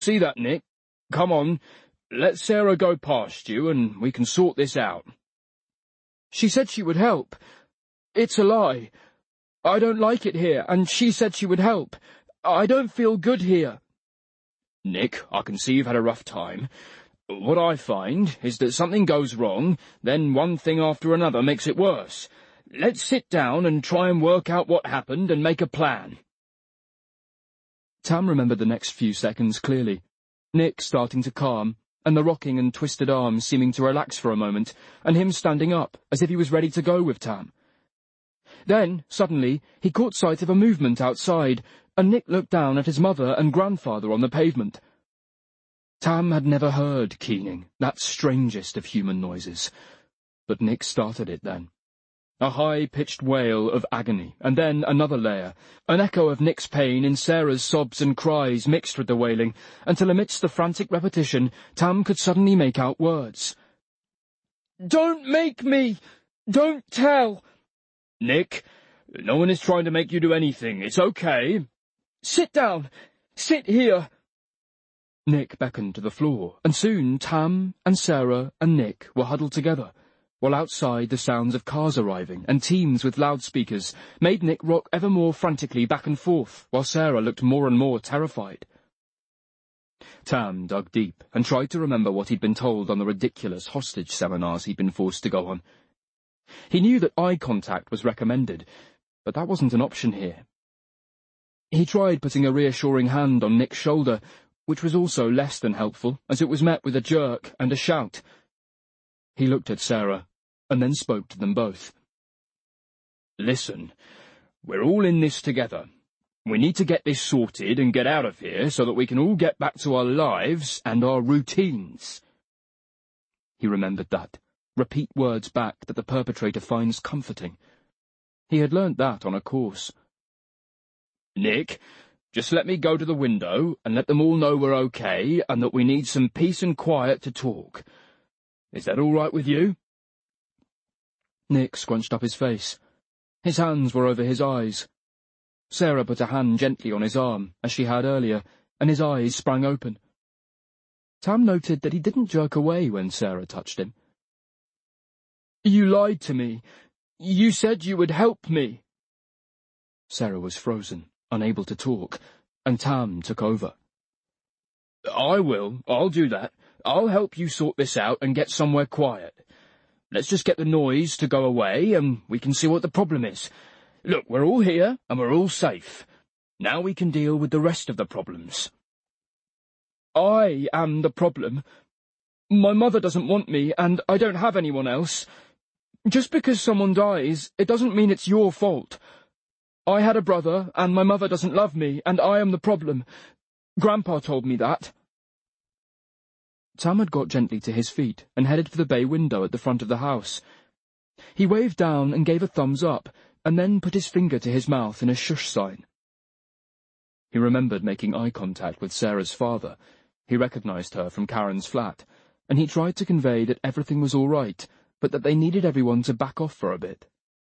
See that, Nick? Come on, let Sarah go past you and we can sort this out. She said she would help. It's a lie. I don't like it here, and she said she would help. I don't feel good here. Nick, I can see you've had a rough time. What I find is that something goes wrong, then one thing after another makes it worse. Let's sit down and try and work out what happened and make a plan. Tam remembered the next few seconds clearly. Nick starting to calm, and the rocking and twisted arms seeming to relax for a moment, and him standing up, as if he was ready to go with Tam. Then, suddenly, he caught sight of a movement outside, and Nick looked down at his mother and grandfather on the pavement. Tam had never heard keening, that strangest of human noises, but Nick started it then. A high-pitched wail of agony, and then another layer, an echo of Nick's pain in Sarah's sobs and cries mixed with the wailing, until amidst the frantic repetition, Tam could suddenly make out words. "Don't make me! Don't tell!" "Nick, no one is trying to make you do anything. It's okay." "Sit down! Sit here!" Nick beckoned to the floor, and soon Tam and Sarah and Nick were huddled together, while outside the sounds of cars arriving and teams with loudspeakers made Nick rock ever more frantically back and forth, while Sarah looked more and more terrified. Tam dug deep and tried to remember what he'd been told on the ridiculous hostage seminars he'd been forced to go on. He knew that eye contact was recommended, but that wasn't an option here. He tried putting a reassuring hand on Nick's shoulder, which was also less than helpful, as it was met with a jerk and a shout. He looked at Sarah, and then spoke to them both. "Listen, we're all in this together. We need to get this sorted and get out of here so that we can all get back to our lives and our routines." He remembered that. Repeat words back that the perpetrator finds comforting. He had learnt that on a course. "Nick, just let me go to the window and let them all know we're okay and that we need some peace and quiet to talk. Is that all right with you?" Nick scrunched up his face. His hands were over his eyes. Sarah put a hand gently on his arm, as she had earlier, and his eyes sprang open. Tam noted that he didn't jerk away when Sarah touched him. "You lied to me. You said you would help me." Sarah was frozen, unable to talk, and Tam took over. "I will. I'll do that. I'll help you sort this out and get somewhere quiet. Let's just get the noise to go away, and we can see what the problem is. Look, we're all here, and we're all safe. Now we can deal with the rest of the problems." "I am the problem. My mother doesn't want me, and I don't have anyone else. Just because someone dies, it doesn't mean it's your fault. I had a brother, and my mother doesn't love me, and I am the problem. Grandpa told me that." Tam had got gently to his feet and headed for the bay window at the front of the house. He waved down and gave a thumbs up, and then put his finger to his mouth in a shush sign. He remembered making eye contact with Sarah's father. He recognized her from Karen's flat, and he tried to convey that everything was all right, but that they needed everyone to back off for a bit.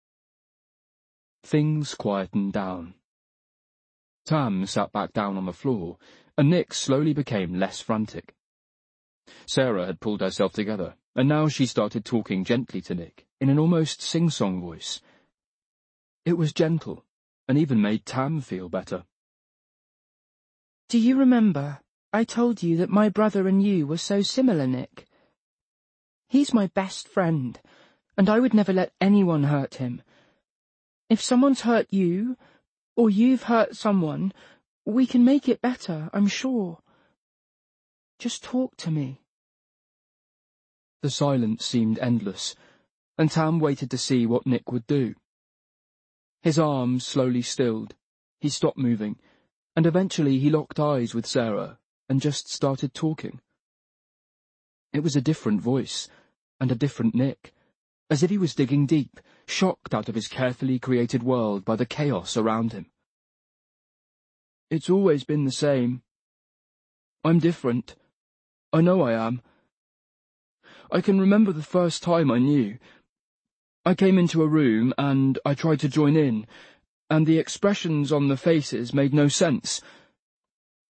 Things quietened down. Tam sat back down on the floor, and Nick slowly became less frantic. Sarah had pulled herself together, and now she started talking gently to Nick, in an almost sing-song voice. It was gentle, and even made Tam feel better. "Do you remember I told you that my brother and you were so similar, Nick? He's my best friend, and I would never let anyone hurt him. If someone's hurt you, or you've hurt someone, we can make it better, I'm sure. Just talk to me." The silence seemed endless, and Tam waited to see what Nick would do. His arms slowly stilled, he stopped moving, and eventually he locked eyes with Sarah and just started talking. It was a different voice, and a different Nick, as if he was digging deep, shocked out of his carefully created world by the chaos around him. "It's always been the same. I'm different. I know I am. I can remember the first time I knew. I came into a room, and I tried to join in, and the expressions on the faces made no sense.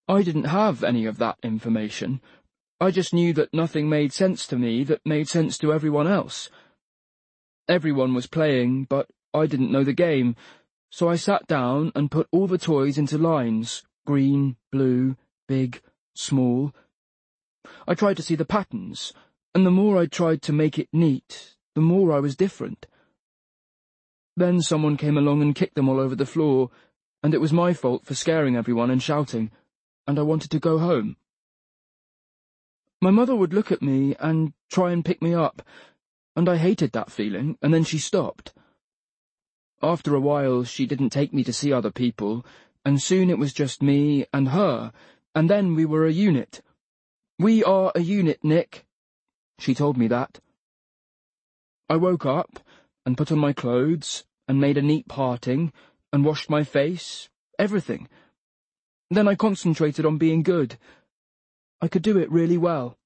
I didn't have any of that information. I just knew that nothing made sense to me that made sense to everyone else. Everyone was playing, but I didn't know the game, so I sat down and put all the toys into lines, green, blue, big, small. I tried to see the patterns, and the more I tried to make it neat, the more I was different. Then someone came along and kicked them all over the floor, and it was my fault for scaring everyone and shouting, and I wanted to go home. My mother would look at me and try and pick me up, and I hated that feeling, and then she stopped. After a while, she didn't take me to see other people, and soon it was just me and her, and then we were a unit. "We are a unit, Nick." She told me that. I woke up, and put on my clothes, and made a neat parting, and washed my face, everything. Then I concentrated on being good. I could do it really well.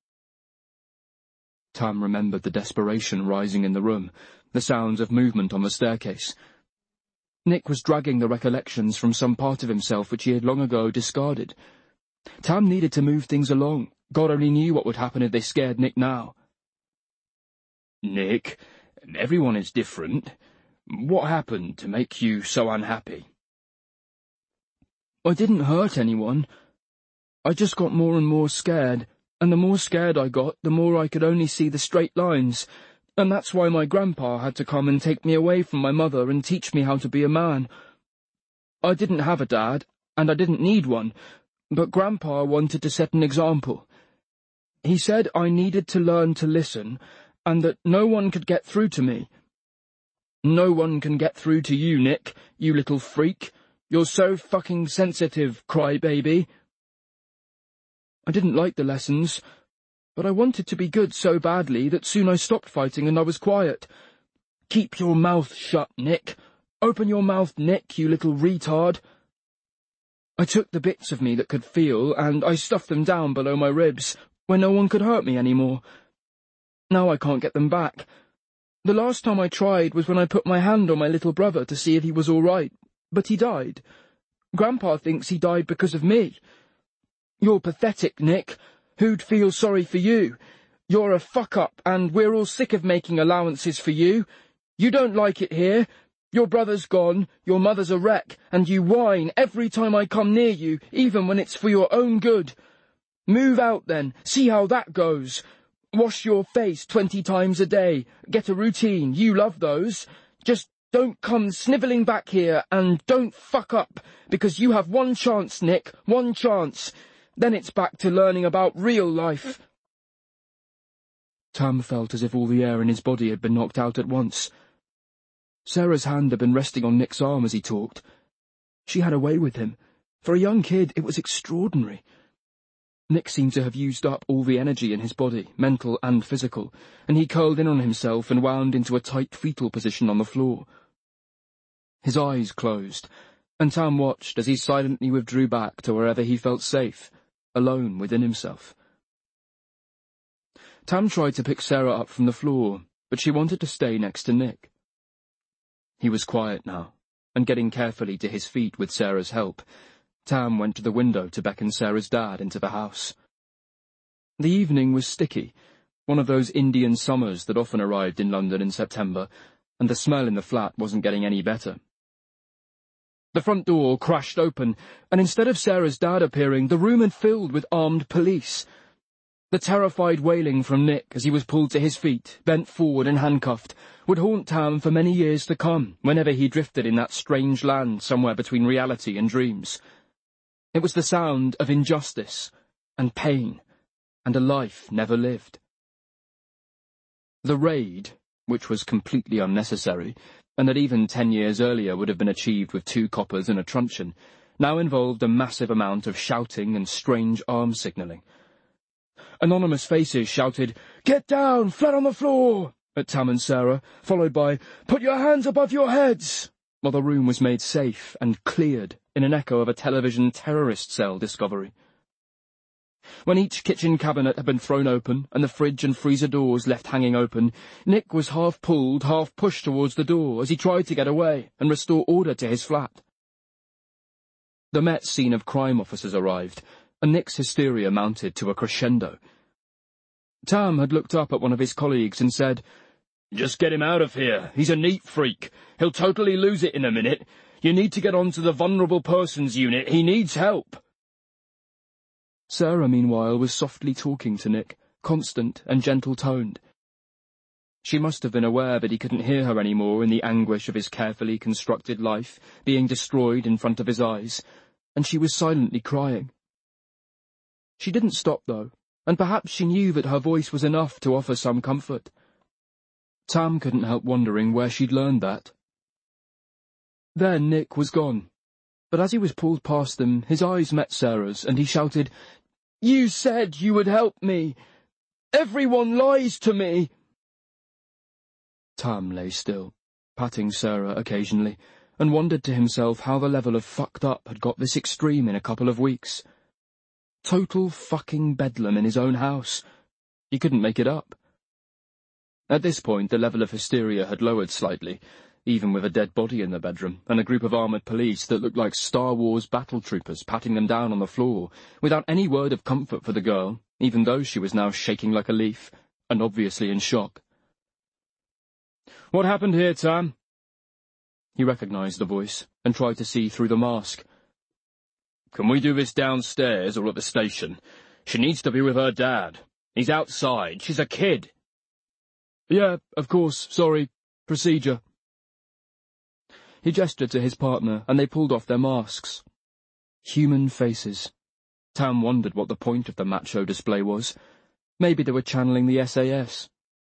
Tam remembered the desperation rising in the room, the sounds of movement on the staircase. Nick was dragging the recollections from some part of himself which he had long ago discarded. Tam needed to move things along. God only knew what would happen if they scared Nick now. "Nick, everyone is different. What happened to make you so unhappy?" I didn't hurt anyone. I just got more and more scared, and the more scared I got, the more I could only see the straight lines, and that's why my grandpa had to come and take me away from my mother and teach me how to be a man. I didn't have a dad, and I didn't need one, but Grandpa wanted to set an example. He said I needed to learn to listen, and that no one could get through to me. No one can get through to you, Nick, you little freak. You're so fucking sensitive, crybaby. I didn't like the lessons, but I wanted to be good so badly that soon I stopped fighting and I was quiet. Keep your mouth shut, Nick. Open your mouth, Nick, you little retard. I took the bits of me that could feel, and I stuffed them down below my ribs, where no one could hurt me anymore. Now I can't get them back. The last time I tried was when I put my hand on my little brother to see if he was all right, but he died. Grandpa thinks he died because of me. You're pathetic, Nick. Who'd feel sorry for you? You're a fuck-up, and we're all sick of making allowances for you. You don't like it here. Your brother's gone, your mother's a wreck, and you whine every time I come near you, even when it's for your own good. Move out, then. See how that goes. Wash your face 20 times a day. Get a routine. You love those. Just don't come snivelling back here, and don't fuck up, because you have one chance, Nick, one chance. Then it's back to learning about real life. Tam felt as if all the air in his body had been knocked out at once. Sarah's hand had been resting on Nick's arm as he talked. She had a way with him. For a young kid, it was extraordinary. Nick seemed to have used up all the energy in his body, mental and physical, and he curled in on himself and wound into a tight fetal position on the floor. His eyes closed, and Tam watched as he silently withdrew back to wherever he felt safe, alone within himself. Tam tried to pick Sarah up from the floor, but she wanted to stay next to Nick. He was quiet now, and getting carefully to his feet with Sarah's help, Tam went to the window to beckon Sarah's dad into the house. The evening was sticky, one of those Indian summers that often arrived in London in September, and the smell in the flat wasn't getting any better. The front door crashed open, and instead of Sarah's dad appearing, the room had filled with armed police. The terrified wailing from Nick as he was pulled to his feet, bent forward and handcuffed, would haunt Tam for many years to come, whenever he drifted in that strange land somewhere between reality and dreams. It was the sound of injustice and pain and a life never lived. The raid, which was completely unnecessary, and that even 10 years earlier would have been achieved with 2 coppers and a truncheon, now involved a massive amount of shouting and strange arm signalling. Anonymous faces shouted, "Get down, flat on the floor!" at Tam and Sarah, followed by, "Put your hands above your heads!" while the room was made safe and cleared in an echo of a television terrorist cell discovery. When each kitchen cabinet had been thrown open and the fridge and freezer doors left hanging open, Nick was half pulled, half pushed towards the door as he tried to get away and restore order to his flat. The Met scene of crime officers arrived, and Nick's hysteria mounted to a crescendo. Tam had looked up at one of his colleagues and said, "Just get him out of here. He's a neat freak. He'll totally lose it in a minute. You need to get on to the vulnerable persons unit. He needs help." Sarah, meanwhile, was softly talking to Nick, constant and gentle-toned. She must have been aware that he couldn't hear her anymore in the anguish of his carefully constructed life being destroyed in front of his eyes, and she was silently crying. She didn't stop, though, and perhaps she knew that her voice was enough to offer some comfort. Tam couldn't help wondering where she'd learned that. Then Nick was gone, but as he was pulled past them, his eyes met Sarah's, and he shouted, "You said you would help me! Everyone lies to me!" Tam lay still, patting Sarah occasionally, and wondered to himself how the level of fucked up had got this extreme in a couple of weeks. Total fucking bedlam in his own house. He couldn't make it up. At this point, the level of hysteria had lowered slightly, even with a dead body in the bedroom, and a group of armoured police that looked like Star Wars battle troopers patting them down on the floor, without any word of comfort for the girl, even though she was now shaking like a leaf, and obviously in shock. "What happened here, Tam?" He recognised the voice, and tried to see through the mask. "Can we do this downstairs or at the station? She needs to be with her dad. He's outside. She's a kid." "Yeah, of course, sorry. Procedure." He gestured to his partner, and they pulled off their masks. Human faces. Tam wondered what the point of the macho display was. Maybe they were channeling the SAS.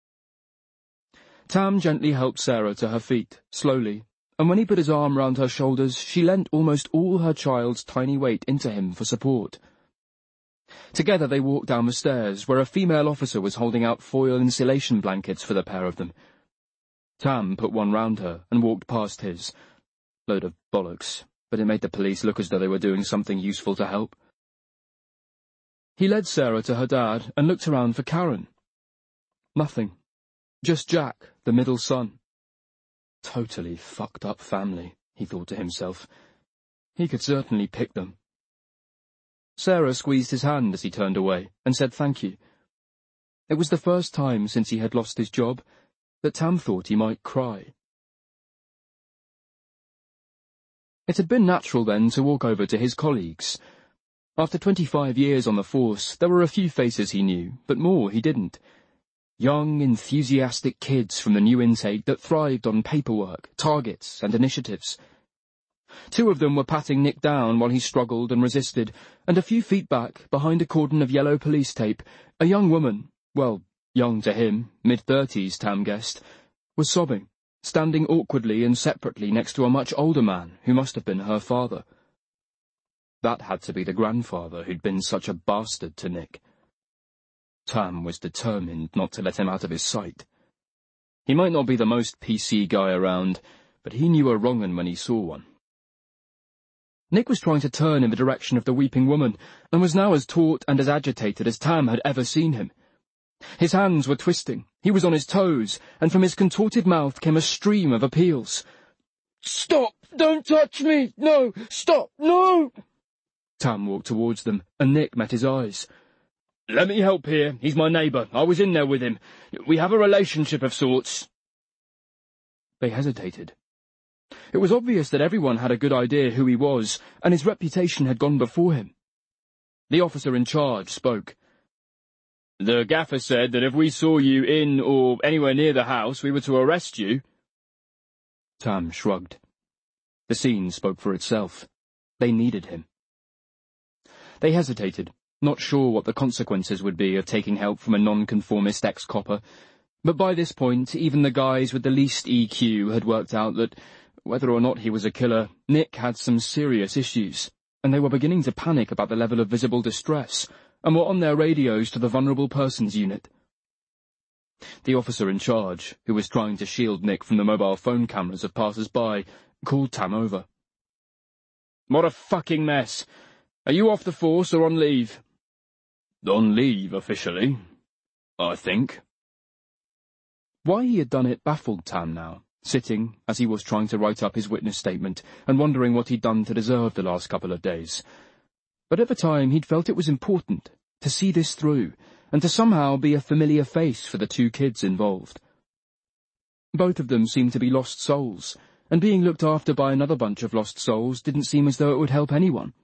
Tam gently helped Sarah to her feet, slowly, and when he put his arm round her shoulders, she lent almost all her child's tiny weight into him for support. Together they walked down the stairs, where a female officer was holding out foil insulation blankets for the pair of them. Tam put one round her and walked past his. Load of bollocks, but it made the police look as though they were doing something useful to help. He led Sarah to her dad and looked around for Karen. Nothing. Just Jack, the middle son. Totally fucked up family, he thought to himself. He could certainly pick them. Sarah squeezed his hand as he turned away and said thank you. It was the first time since he had lost his job that Tam thought he might cry. It had been natural then to walk over to his colleagues. After 25 years on the force, there were a few faces he knew, but more he didn't. Young, enthusiastic kids from the new intake that thrived on paperwork, targets, and initiatives. 2 of them were patting Nick down while he struggled and resisted, and a few feet back, behind a cordon of yellow police tape, a young woman, well, young to him, mid-30s, Tam guessed, was sobbing, standing awkwardly and separately next to a much older man who must have been her father. That had to be the grandfather who'd been such a bastard to Nick. Tam was determined not to let him out of his sight. He might not be the most PC guy around, but he knew a wrong 'un when he saw one. Nick was trying to turn in the direction of the weeping woman, and was now as taut and as agitated as Tam had ever seen him. His hands were twisting, he was on his toes, and from his contorted mouth came a stream of appeals. "Stop! Don't touch me! No! Stop! No!" Tam walked towards them, and Nick met his eyes. "Let me help here. He's my neighbour. I was in there with him. We have a relationship of sorts." They hesitated. It was obvious that everyone had a good idea who he was, and his reputation had gone before him. The officer in charge spoke. "The gaffer said that if we saw you in or anywhere near the house, we were to arrest you." Tam shrugged. The scene spoke for itself. They needed him. They hesitated, not sure what the consequences would be of taking help from a nonconformist ex-copper, but by this point even the guys with the least EQ had worked out that, whether or not he was a killer, Nick had some serious issues, and they were beginning to panic about the level of visible distress, and were on their radios to the vulnerable persons unit. The officer in charge, who was trying to shield Nick from the mobile phone cameras of passers-by, called Tam over. "What a fucking mess! Are you off the force or on leave?" "On leave, officially, I think." Why he had done it baffled Tam now, sitting, as he was trying to write up his witness statement, and wondering what he'd done to deserve the last couple of days. but at the time he'd felt it was important to see this through and to somehow be a familiar face for the two kids involved. Both of them seemed to be lost souls, and being looked after by another bunch of lost souls didn't seem as though it would help anyone.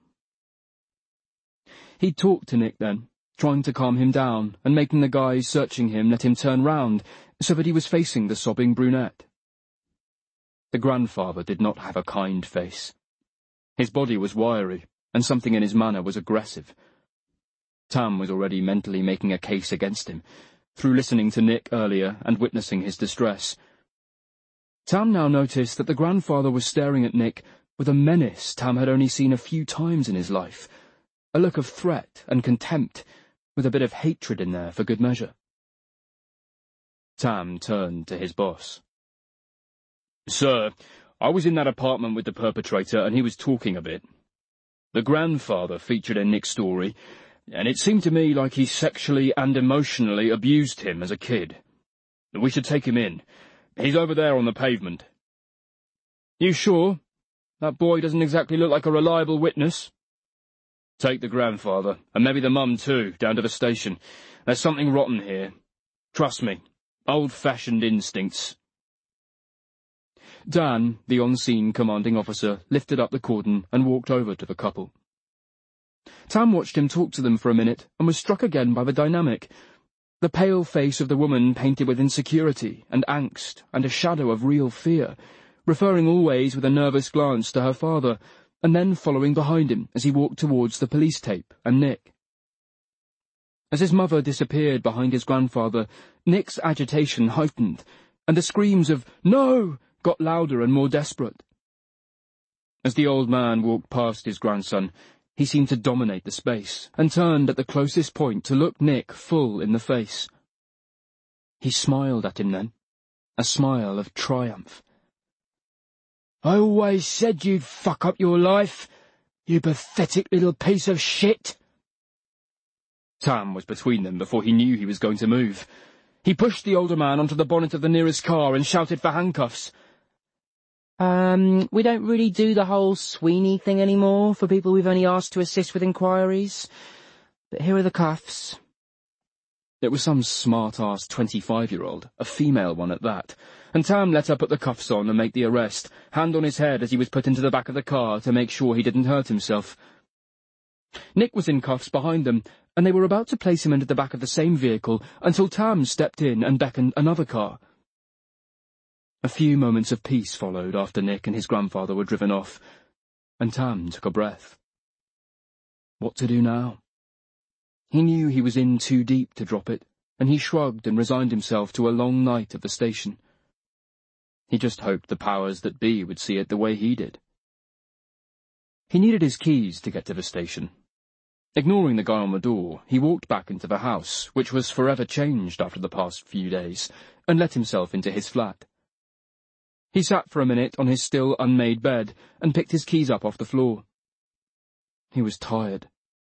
He'd talked to Nick then, trying to calm him down, and making the guys searching him let him turn round so that he was facing the sobbing brunette. The grandfather did not have a kind face. His body was wiry, and something in his manner was aggressive. Tam was already mentally making a case against him, through listening to Nick earlier and witnessing his distress. Tam now noticed that the grandfather was staring at Nick with a menace Tam had only seen a few times in his life, a look of threat and contempt, with a bit of hatred in there for good measure. Tam turned to his boss. "Sir, I was in that apartment with the perpetrator and he was talking a bit. The grandfather featured in Nick's story, and it seemed to me like he sexually and emotionally abused him as a kid. We should take him in. He's over there on the pavement." "You sure? That boy doesn't exactly look like a reliable witness." "Take the grandfather, and maybe the mum too, down to the station. There's something rotten here. Trust me, old-fashioned instincts." Dan, the on-scene commanding officer, lifted up the cordon and walked over to the couple. Tam watched him talk to them for a minute and was struck again by the dynamic. The pale face of the woman painted with insecurity and angst and a shadow of real fear, referring always with a nervous glance to her father, and then following behind him as he walked towards the police tape and Nick. As his mother disappeared behind his grandfather, Nick's agitation heightened, and the screams of "No!" got louder and more desperate. As the old man walked past his grandson, he seemed to dominate the space, and turned at the closest point to look Nick full in the face. He smiled at him then, a smile of triumph. "I always said you'd fuck up your life, you pathetic little piece of shit." Tam was between them before he knew he was going to move. He pushed the older man onto the bonnet of the nearest car and shouted for handcuffs. We don't really do the whole Sweeney thing anymore for people we've only asked to assist with inquiries. But here are the cuffs." It was some smart-ass 25-year-old, a female one at that, and Tam let her put the cuffs on and make the arrest, hand on his head as he was put into the back of the car to make sure he didn't hurt himself. Nick was in cuffs behind them, and they were about to place him into the back of the same vehicle until Tam stepped in and beckoned another car. A few moments of peace followed after Nick and his grandfather were driven off, and Tam took a breath. What to do now? He knew he was in too deep to drop it, and he shrugged and resigned himself to a long night at the station. He just hoped the powers that be would see it the way he did. He needed his keys to get to the station. Ignoring the guy on the door, he walked back into the house, which was forever changed after the past few days, and let himself into his flat. He sat for a minute on his still unmade bed and picked his keys up off the floor. He was tired.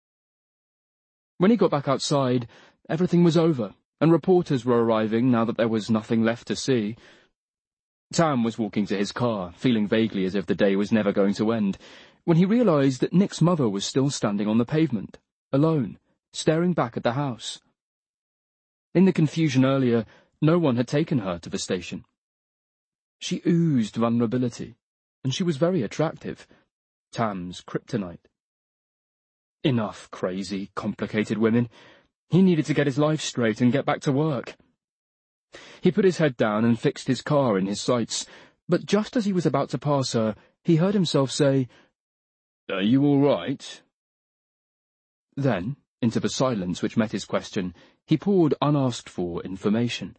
When he got back outside, everything was over, and reporters were arriving now that there was nothing left to see. Tam was walking to his car, feeling vaguely as if the day was never going to end, when he realized that Nick's mother was still standing on the pavement, alone, staring back at the house. In the confusion earlier, no one had taken her to the station. She oozed vulnerability, and she was very attractive. Tam's kryptonite. Enough crazy, complicated women. He needed to get his life straight and get back to work. He put his head down and fixed his car in his sights, but just as he was about to pass her, he heard himself say, "Are you all right?" Then, into the silence which met his question, he poured unasked-for information.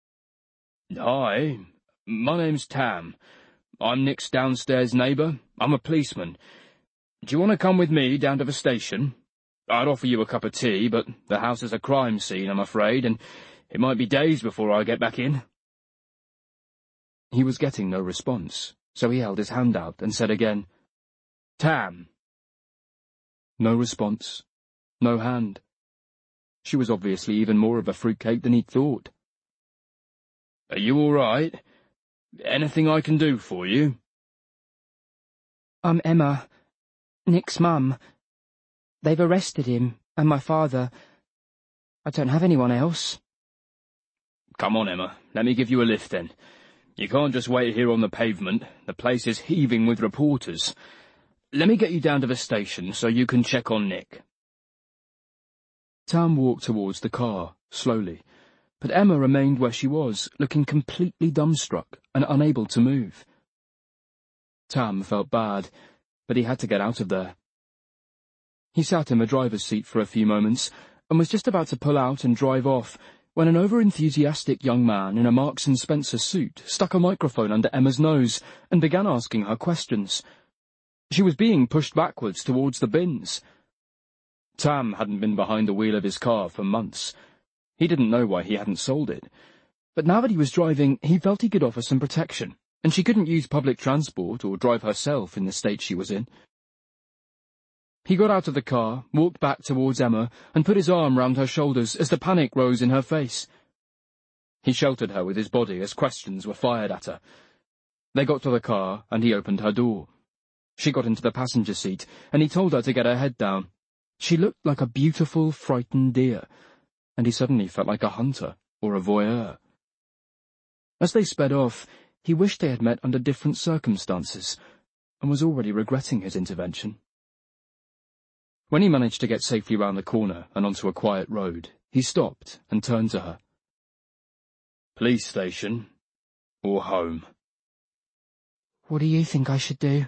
"Hi. My name's Tam. I'm Nick's downstairs neighbour. I'm a policeman. Do you want to come with me down to the station? I'd offer you a cup of tea, but the house is a crime scene, I'm afraid, and it might be days before I get back in." He was getting no response, so he held his hand out and said again, "Tam." No response. No hand. She was obviously even more of a fruitcake than he'd thought. "Are you all right? Anything I can do for you?" "I'm Emma, Nick's mum. They've arrested him, and my father. I don't have anyone else. Come on, Emma, let me give you a lift then. You can't just wait here on the pavement. The place is heaving with reporters. Let me get you down to the station so you can check on Nick. Tam walked towards the car, slowly, but Emma remained where she was, looking completely dumbstruck and unable to move. Tam felt bad, but he had to get out of there. He sat in the driver's seat for a few moments, and was just about to pull out and drive off, when an over-enthusiastic young man in a Marks & Spencer suit stuck a microphone under Emma's nose and began asking her questions. She was being pushed backwards towards the bins. Tam hadn't been behind the wheel of his car for months. He didn't know why he hadn't sold it. But now that he was driving, he felt he could offer some protection, and she couldn't use public transport or drive herself in the state she was in. He got out of the car, walked back towards Emma, and put his arm round her shoulders as the panic rose in her face. He sheltered her with his body as questions were fired at her. They got to the car, and he opened her door. She got into the passenger seat, and he told her to get her head down. She looked like a beautiful, frightened deer, and he suddenly felt like a hunter or a voyeur. As they sped off, he wished they had met under different circumstances, and was already regretting his intervention. When he managed to get safely round the corner and onto a quiet road, he stopped and turned to her. Police station or home? What do you think I should do?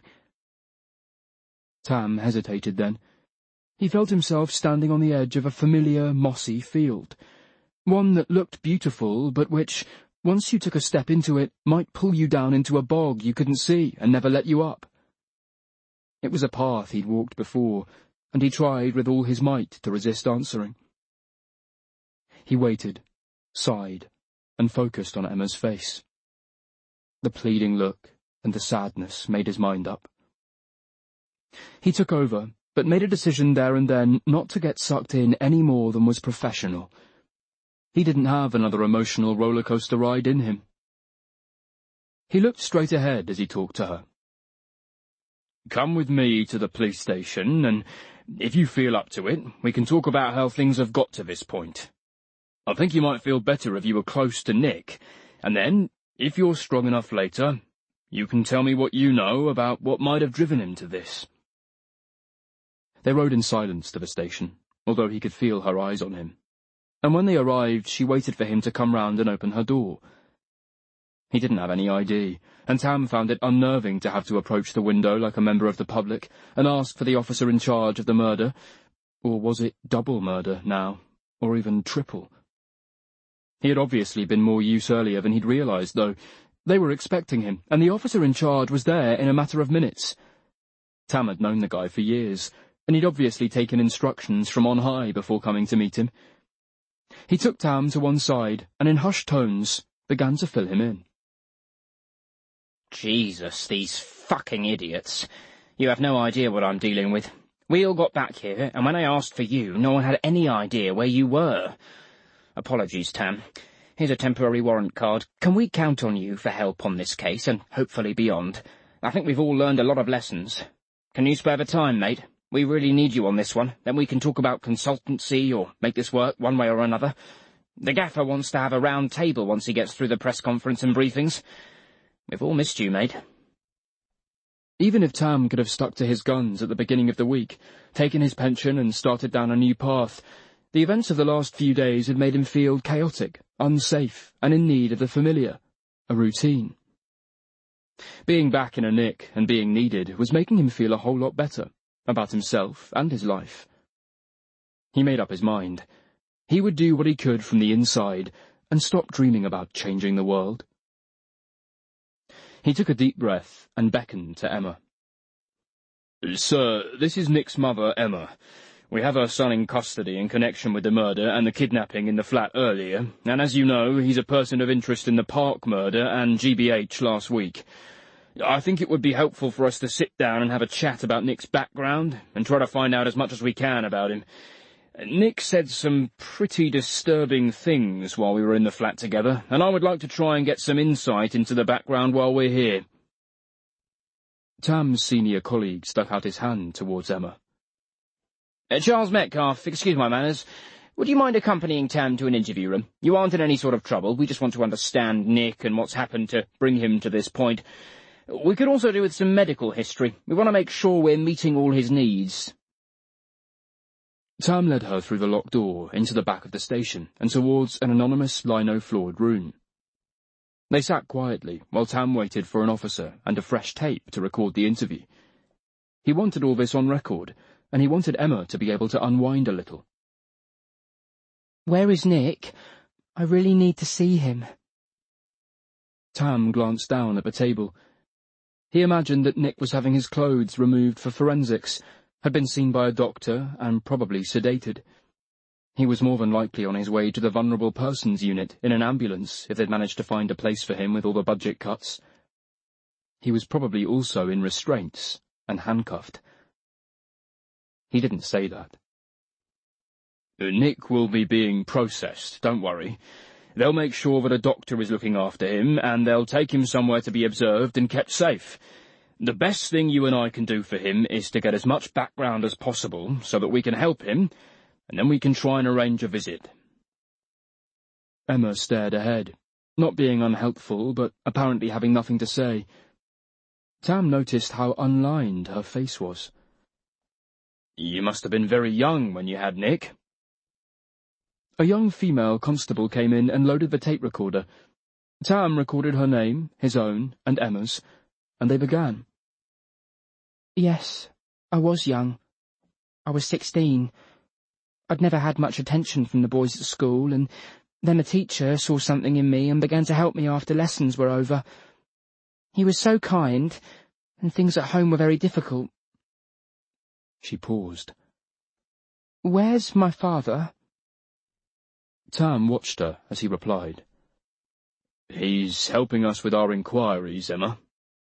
Tam hesitated then. He felt himself standing on the edge of a familiar, mossy field, one that looked beautiful, but which, once you took a step into it, might pull you down into a bog you couldn't see and never let you up. It was a path he'd walked before, and he tried with all his might to resist answering. He waited, sighed, and focused on Emma's face. The pleading look and the sadness made his mind up. He took over, but made a decision there and then not to get sucked in any more than was professional. He didn't have another emotional roller-coaster ride in him. He looked straight ahead as he talked to her. Come with me to the police station, and if you feel up to it, we can talk about how things have got to this point. I think you might feel better if you were close to Nick, and then, if you're strong enough later, you can tell me what you know about what might have driven him to this. They rode in silence to the station, although he could feel her eyes on him, and when they arrived she waited for him to come round and open her door. He didn't have any ID, and Tam found it unnerving to have to approach the window like a member of the public and ask for the officer in charge of the murder. Or was it double murder now, or even triple? He had obviously been more use earlier than he'd realised, though. They were expecting him, and the officer in charge was there in a matter of minutes. Tam had known the guy for years, and he'd obviously taken instructions from on high before coming to meet him. He took Tam to one side, and in hushed tones began to fill him in. Jesus, these fucking idiots. You have no idea what I'm dealing with. We all got back here, and when I asked for you, no one had any idea where you were. Apologies, Tam. Here's a temporary warrant card. Can we count on you for help on this case, and hopefully beyond? I think we've all learned a lot of lessons. Can you spare the time, mate? We really need you on this one. Then we can talk about consultancy, or make this work one way or another. The gaffer wants to have a round table once he gets through the press conference and briefings. We've all missed you, mate. Even if Tam could have stuck to his guns at the beginning of the week, taken his pension and started down a new path, the events of the last few days had made him feel chaotic, unsafe, and in need of the familiar, a routine. Being back in a nick and being needed was making him feel a whole lot better about himself and his life. He made up his mind. He would do what he could from the inside and stop dreaming about changing the world. He took a deep breath and beckoned to Emma. Sir, this is Nick's mother, Emma. We have her son in custody in connection with the murder and the kidnapping in the flat earlier, and as you know, he's a person of interest in the Park murder and GBH last week. I think it would be helpful for us to sit down and have a chat about Nick's background and try to find out as much as we can about him. Nick said some pretty disturbing things while we were in the flat together, and I would like to try and get some insight into the background while we're here. Tam's senior colleague stuck out his hand towards Emma. Charles Metcalf, excuse my manners. Would you mind accompanying Tam to an interview room? You aren't in any sort of trouble. We just want to understand Nick and what's happened to bring him to this point. We could also do with some medical history. We want to make sure we're meeting all his needs. Tam led her through the locked door into the back of the station and towards an anonymous lino-floored room. They sat quietly while Tam waited for an officer and a fresh tape to record the interview. He wanted all this on record, and he wanted Emma to be able to unwind a little. "Where is Nick? I really need to see him." Tam glanced down at the table. He imagined that Nick was having his clothes removed for forensics, had been seen by a doctor, and probably sedated. He was more than likely on his way to the vulnerable persons unit in an ambulance if they'd managed to find a place for him with all the budget cuts. He was probably also in restraints and handcuffed. He didn't say that. "Nick will be being processed, don't worry. They'll make sure that a doctor is looking after him, and they'll take him somewhere to be observed and kept safe. The best thing you and I can do for him is to get as much background as possible so that we can help him, and then we can try and arrange a visit." Emma stared ahead, not being unhelpful, but apparently having nothing to say. Tam noticed how unlined her face was. "You must have been very young when you had Nick." A young female constable came in and loaded the tape recorder. Tam recorded her name, his own, and Emma's, and they began. "Yes, I was young. I was 16. I'd never had much attention from the boys at school, and then a teacher saw something in me and began to help me after lessons were over. He was so kind, and things at home were very difficult." She paused. "Where's my father?" Tam watched her as he replied. "He's helping us with our inquiries, Emma."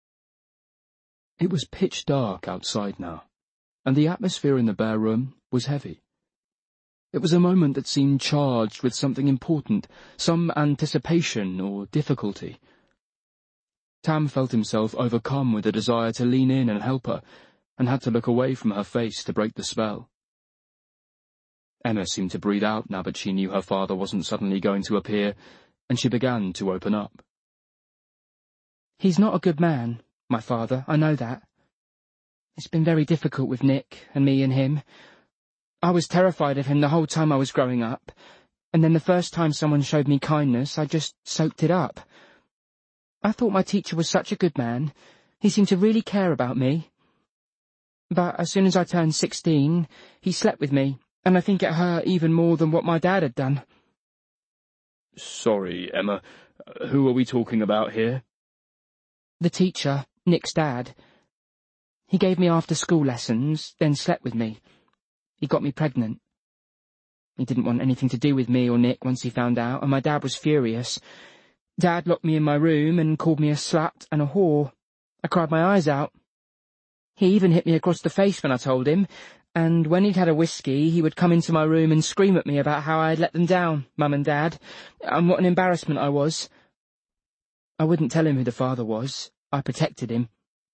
It was pitch dark outside now, and the atmosphere in the bare room was heavy. It was a moment that seemed charged with something important, some anticipation or difficulty. Tam felt himself overcome with a desire to lean in and help her, and had to look away from her face to break the spell. Emma seemed to breathe out now that she knew her father wasn't suddenly going to appear, and she began to open up. "He's not a good man, my father, I know that. It's been very difficult with Nick and me and him. I was terrified of him the whole time I was growing up, and then the first time someone showed me kindness, I just soaked it up. I thought my teacher was such a good man. He seemed to really care about me. But as soon as I turned 16, he slept with me, and I think it hurt even more than what my dad had done." "Sorry, Emma. Who are we talking about here?" "The teacher, Nick's dad. He gave me after-school lessons, then slept with me. He got me pregnant. He didn't want anything to do with me or Nick once he found out, and my dad was furious. Dad locked me in my room and called me a slut and a whore. I cried my eyes out. He even hit me across the face when I told him, and when he'd had a whiskey, he would come into my room and scream at me about how I had let them down, Mum and Dad, and what an embarrassment I was. I wouldn't tell him who the father was. I protected him."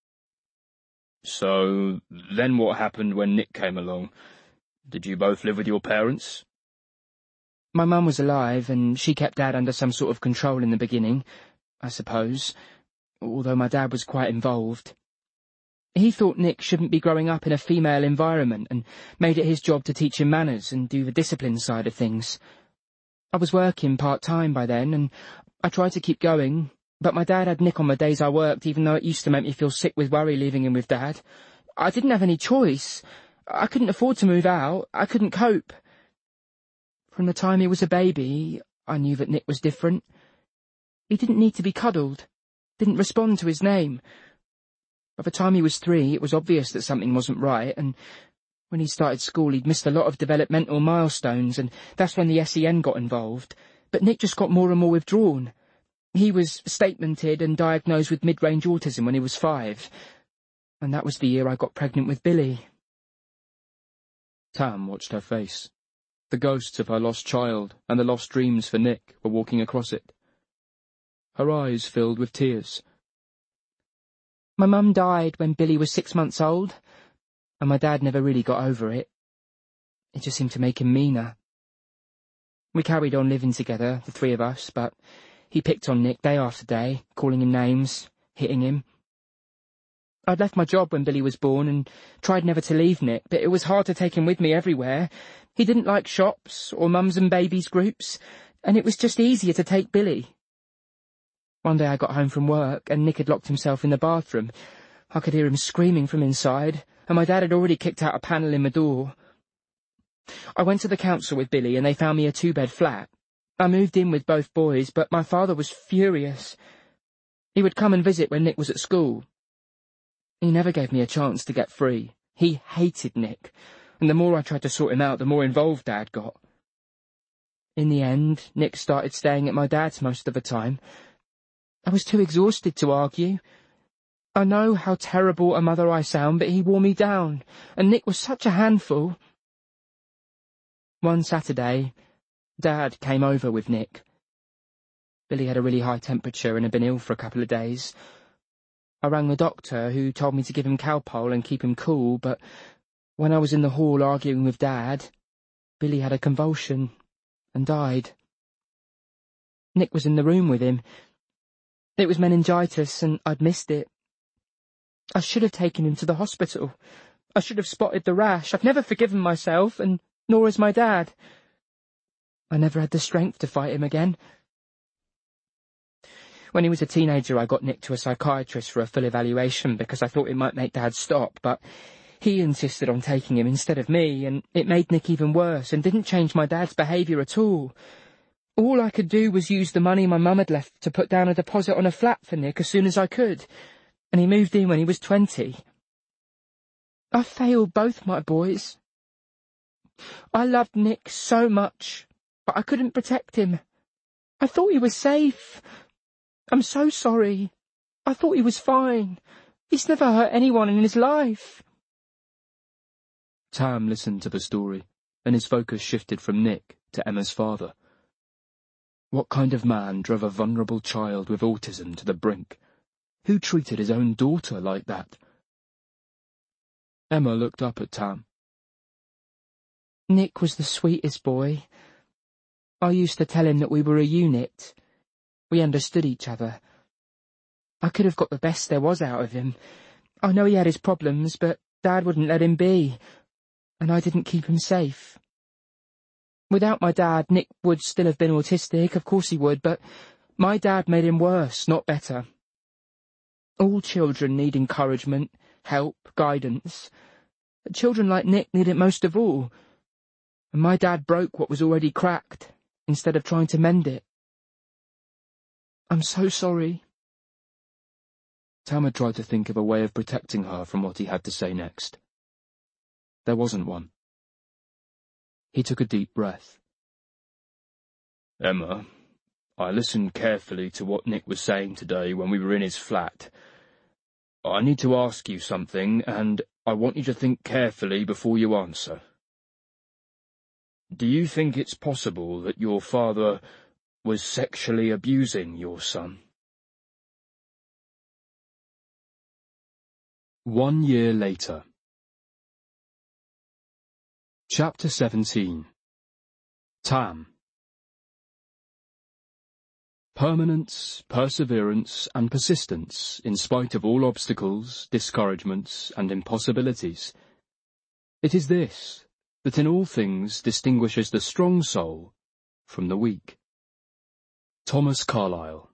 "So, then what happened when Nick came along? Did you both live with your parents?" "My mum was alive, and she kept Dad under some sort of control in the beginning, I suppose, although my dad was quite involved. He thought Nick shouldn't be growing up in a female environment and made it his job to teach him manners and do the discipline side of things. I was working part-time by then, and I tried to keep going, but my dad had Nick on the days I worked, even though it used to make me feel sick with worry leaving him with Dad. I didn't have any choice. I couldn't afford to move out. I couldn't cope. From the time he was a baby, I knew that Nick was different. He didn't need to be cuddled, didn't respond to his name. By the time he was 3, it was obvious that something wasn't right, and when he started school he'd missed a lot of developmental milestones, and that's when the SEN got involved. But Nick just got more and more withdrawn. He was statemented and diagnosed with mid-range autism when he was 5, and that was the year I got pregnant with Billy." Tam watched her face. The ghosts of her lost child and the lost dreams for Nick were walking across it. Her eyes filled with tears. "My mum died when Billy was 6 months old, and my dad never really got over it. It just seemed to make him meaner. We carried on living together, the three of us, but he picked on Nick day after day, calling him names, hitting him. I'd left my job when Billy was born and tried never to leave Nick, but it was hard to take him with me everywhere. He didn't like shops or mums and babies groups, and it was just easier to take Billy. One day I got home from work and Nick had locked himself in the bathroom. I could hear him screaming from inside, and my dad had already kicked out a panel in my door. I went to the council with Billy and they found me a 2-bed flat. I moved in with both boys, but my father was furious. He would come and visit when Nick was at school. He never gave me a chance to get free. He hated Nick, and the more I tried to sort him out, the more involved Dad got. In the end, Nick started staying at my dad's most of the time. I was too exhausted to argue. I know how terrible a mother I sound, but he wore me down, and Nick was such a handful. One Saturday, Dad came over with Nick. Billy had a really high temperature and had been ill for a couple of days. I rang the doctor, who told me to give him Calpol and keep him cool, but when I was in the hall arguing with Dad, Billy had a convulsion and died. Nick was in the room with him. It was meningitis, and I'd missed it. I should have taken him to the hospital. I should have spotted the rash. I've never forgiven myself, and nor has my dad. I never had the strength to fight him again. When he was a teenager, I got Nick to a psychiatrist for a full evaluation because I thought it might make Dad stop, but he insisted on taking him instead of me, and it made Nick even worse and didn't change my dad's behaviour at all. All I could do was use the money my mum had left to put down a deposit on a flat for Nick as soon as I could, and he moved in when he was 20. I failed both my boys. I loved Nick so much, but I couldn't protect him. I thought he was safe. I'm so sorry. I thought he was fine. He's never hurt anyone in his life. Tam listened to the story, and his focus shifted from Nick to Emma's father. What kind of man drove a vulnerable child with autism to the brink? Who treated his own daughter like that? Emma looked up at Tam. Nick was the sweetest boy. I used to tell him that we were a unit. We understood each other. I could have got the best there was out of him. I know he had his problems, but Dad wouldn't let him be, and I didn't keep him safe. Without my dad, Nick would still have been autistic, of course he would, but my dad made him worse, not better. All children need encouragement, help, guidance. Children like Nick need it most of all, and my dad broke what was already cracked, instead of trying to mend it. I'm so sorry. Tam had tried to think of a way of protecting her from what he had to say next. There wasn't one. He took a deep breath. Emma, I listened carefully to what Nick was saying today when we were in his flat. I need to ask you something, and I want you to think carefully before you answer. Do you think it's possible that your father was sexually abusing your son? 1 year later. Chapter 17. Tam. Permanence, perseverance, and persistence in spite of all obstacles, discouragements, and impossibilities. It is this that in all things distinguishes the strong soul from the weak. Thomas Carlyle.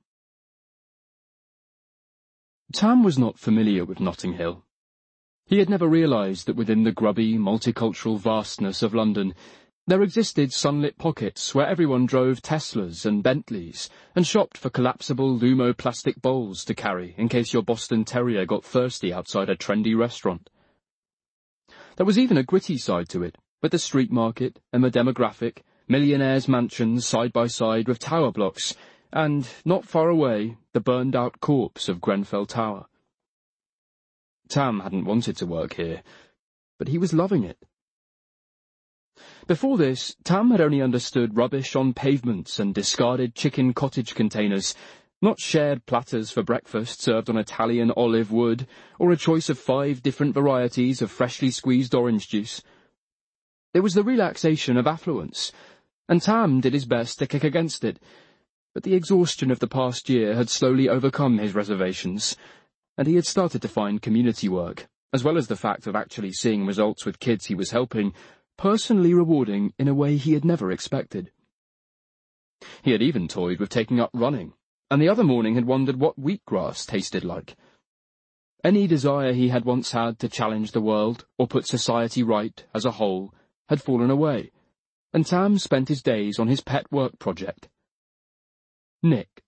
Tam was not familiar with Notting Hill. He had never realised that within the grubby, multicultural vastness of London there existed sunlit pockets where everyone drove Teslas and Bentleys and shopped for collapsible Lumo-plastic bowls to carry in case your Boston Terrier got thirsty outside a trendy restaurant. There was even a gritty side to it, with the street market and the demographic, millionaires' mansions side by side with tower blocks, and, not far away, the burned-out corpse of Grenfell Tower. Tam hadn't wanted to work here, but he was loving it. Before this, Tam had only understood rubbish on pavements and discarded chicken cottage containers, not shared platters for breakfast served on Italian olive wood, or a choice of 5 different varieties of freshly squeezed orange juice. It was the relaxation of affluence, and Tam did his best to kick against it, but the exhaustion of the past year had slowly overcome his reservations, and he had started to find community work, as well as the fact of actually seeing results with kids he was helping, personally rewarding in a way he had never expected. He had even toyed with taking up running, and the other morning had wondered what wheatgrass tasted like. Any desire he had once had to challenge the world or put society right as a whole had fallen away, and Tam spent his days on his pet work project. Nick.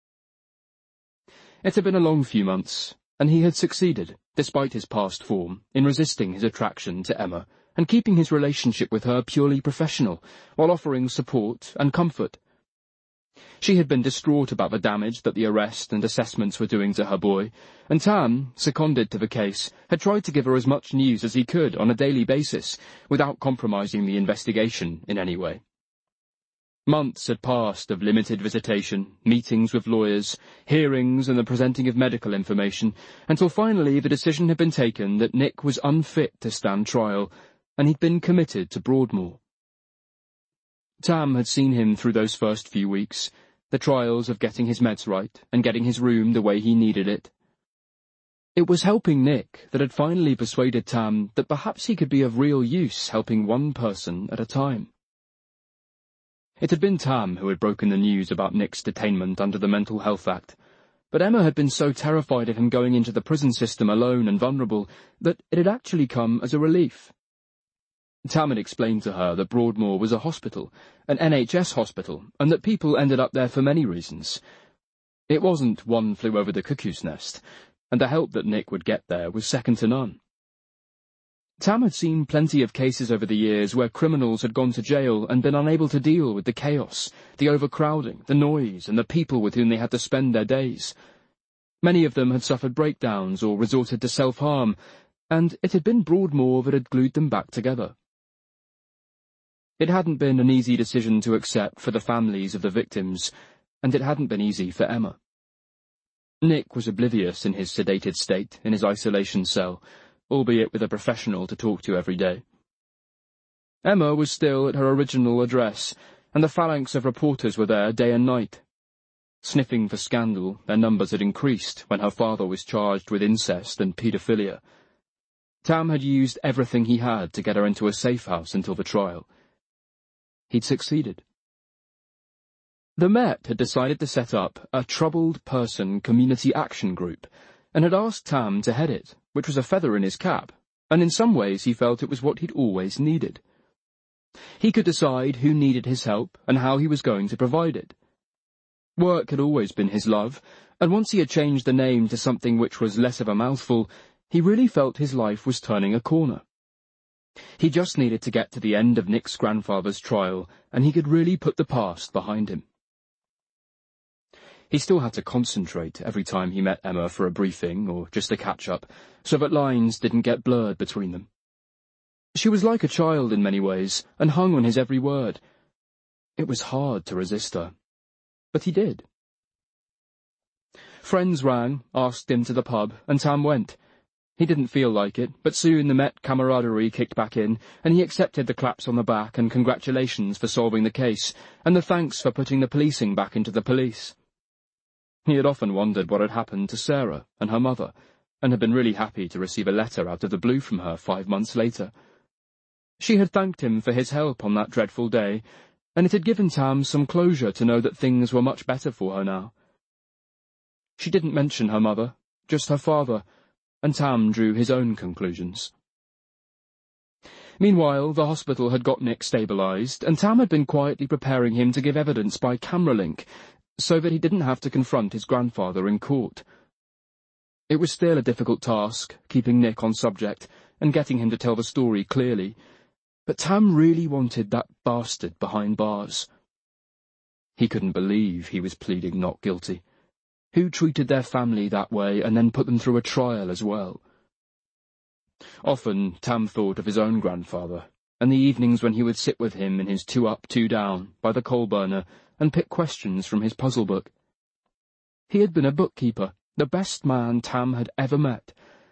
It had been a long few months, and he had succeeded, despite his past form, in resisting his attraction to Emma and keeping his relationship with her purely professional, while offering support and comfort. She had been distraught about the damage that the arrest and assessments were doing to her boy, and Tam, seconded to the case, had tried to give her as much news as he could on a daily basis, without compromising the investigation in any way. Months had passed of limited visitation, meetings with lawyers, hearings and the presenting of medical information, until finally the decision had been taken that Nick was unfit to stand trial, and he'd been committed to Broadmoor. Tam had seen him through those first few weeks, the trials of getting his meds right and getting his room the way he needed it. It was helping Nick that had finally persuaded Tam that perhaps he could be of real use helping one person at a time. It had been Tam who had broken the news about Nick's detainment under the Mental Health Act, but Emma had been so terrified of him going into the prison system alone and vulnerable that it had actually come as a relief. Tam had explained to her that Broadmoor was a hospital, an NHS hospital, and that people ended up there for many reasons. It wasn't one flew over the cuckoo's nest, and the help that Nick would get there was second to none. Tam had seen plenty of cases over the years where criminals had gone to jail and been unable to deal with the chaos, the overcrowding, the noise, and the people with whom they had to spend their days. Many of them had suffered breakdowns or resorted to self-harm, and it had been Broadmoor that had glued them back together. It hadn't been an easy decision to accept for the families of the victims, and it hadn't been easy for Emma. Nick was oblivious in his sedated state in his isolation cell, albeit with a professional to talk to every day. Emma was still at her original address, and the phalanx of reporters were there day and night. Sniffing for scandal, their numbers had increased when her father was charged with incest and paedophilia. Tam had used everything he had to get her into a safe house until the trial. He'd succeeded. The Met had decided to set up a Troubled Person Community Action Group, and had asked Tam to head it, which was a feather in his cap, and in some ways he felt it was what he'd always needed. He could decide who needed his help and how he was going to provide it. Work had always been his love, and once he had changed the name to something which was less of a mouthful, he really felt his life was turning a corner. He just needed to get to the end of Nick's grandfather's trial, and he could really put the past behind him. He still had to concentrate every time he met Emma for a briefing or just a catch-up, so that lines didn't get blurred between them. She was like a child in many ways, and hung on his every word. It was hard to resist her, but he did. Friends rang, asked him to the pub, and Tam went. He didn't feel like it, but soon the Met camaraderie kicked back in, and he accepted the claps on the back and congratulations for solving the case, and the thanks for putting the policing back into the police. He had often wondered what had happened to Sarah and her mother, and had been really happy to receive a letter out of the blue from her 5 months later. She had thanked him for his help on that dreadful day, and it had given Tam some closure to know that things were much better for her now. She didn't mention her mother, just her father, and Tam drew his own conclusions. Meanwhile, the hospital had got Nick stabilised, and Tam had been quietly preparing him to give evidence by camera link, so that he didn't have to confront his grandfather in court. It was still a difficult task, keeping Nick on subject, and getting him to tell the story clearly, but Tam really wanted that bastard behind bars. He couldn't believe he was pleading not guilty. Who treated their family that way and then put them through a trial as well? Often Tam thought of his own grandfather, and the evenings when he would sit with him in his 2 up, 2 down, by the coal burner, and pick questions from his puzzle book. He had been a bookkeeper, the best man Tam had ever met,